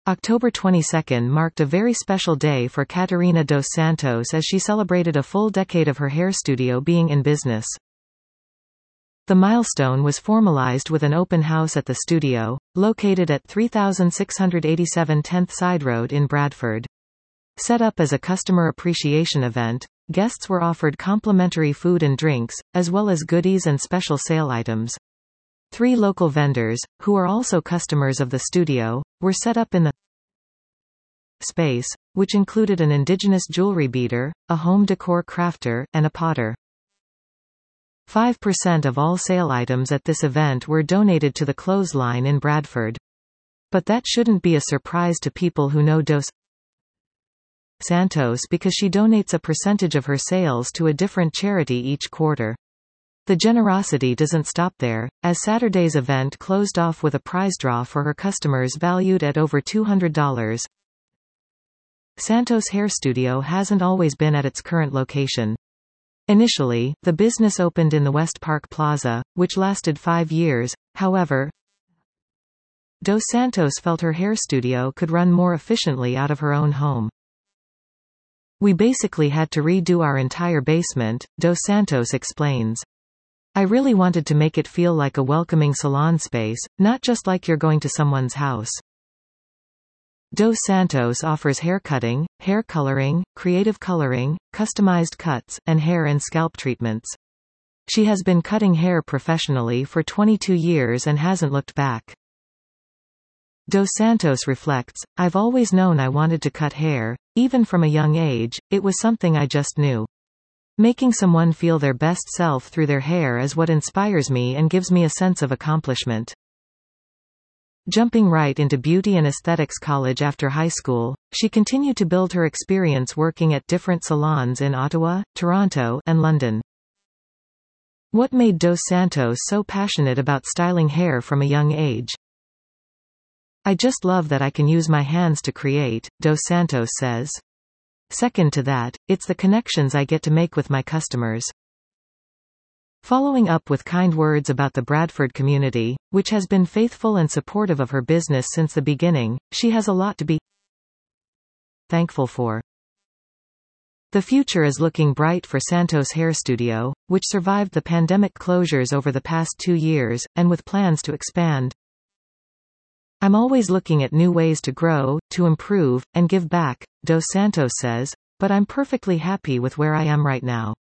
October 22 marked a very special day for Catarina dos Santos as she celebrated a full decade of her hair studio being in business. The milestone was formalized with an open house at the studio, located at 3687 10th Side Road in Bradford. Set up as a customer appreciation event, guests were offered complimentary food and drinks, as well as goodies and special sale items. 3 local vendors, who are also customers of the studio, were set up in the space, which included an indigenous jewelry beater, a home decor crafter, and a potter. 5% of all sale items at this event were donated to the clothesline in Bradford. But that shouldn't be a surprise to people who know Dos Santos because she donates a percentage of her sales to a different charity each quarter. The generosity doesn't stop there, as Saturday's event closed off with a prize draw for her customers valued at over $200. Santos Hair Studio hasn't always been at its current location. Initially, the business opened in the West Park Plaza, which lasted 5 years. However, Dos Santos felt her hair studio could run more efficiently out of her own home. "We basically had to redo our entire basement," Dos Santos explains. "I really wanted to make it feel like a welcoming salon space, not just like you're going to someone's house." Dos Santos offers haircutting, hair coloring, creative coloring, customized cuts, and hair and scalp treatments. She has been cutting hair professionally for 22 years and hasn't looked back. Dos Santos reflects, "I've always known I wanted to cut hair, even from a young age, it was something I just knew. Making someone feel their best self through their hair is what inspires me and gives me a sense of accomplishment." Jumping right into beauty and aesthetics college after high school, she continued to build her experience working at different salons in Ottawa, Toronto, and London. What made Dos Santos so passionate about styling hair from a young age? "I just love that I can use my hands to create," Dos Santos says. "Second to that, it's the connections I get to make with my customers." Following up with kind words about the Bradford community, which has been faithful and supportive of her business since the beginning, she has a lot to be thankful for. The future is looking bright for Santos Hair Studio, which survived the pandemic closures over the past 2 years, and with plans to expand. "I'm always looking at new ways to grow, to improve, and give back," Dos Santos says, "but I'm perfectly happy with where I am right now."